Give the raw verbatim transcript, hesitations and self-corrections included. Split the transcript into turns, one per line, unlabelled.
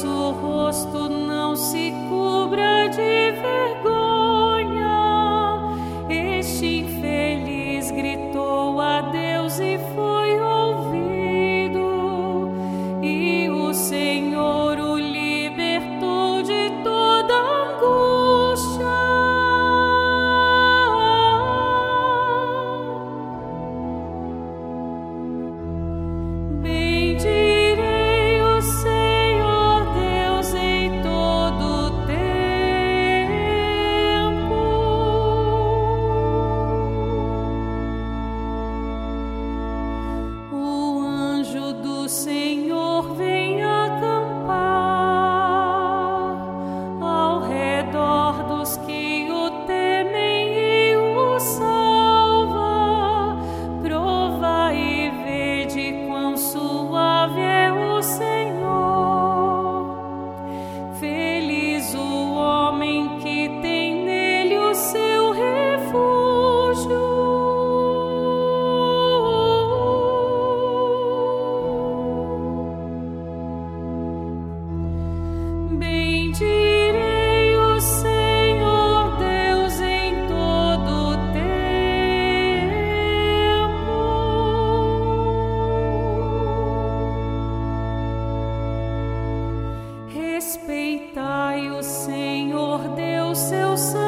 vosso rosto não se cubra de vergonha. Este infeliz gritou a Deus e foi ouvido, e o Senhor o libertou de toda angústia. Bendirei o Senhor Deus em todo o tempo. O anjo do Senhor vem acampar ao redor dos que o temem e o salva. Provai e vede quão suave é o Senhor. Feliz o homem que tem nele o seu refúgio. Bendirei o Senhor Deus em todo o tempo. Respeitai o Senhor Deus, seu santo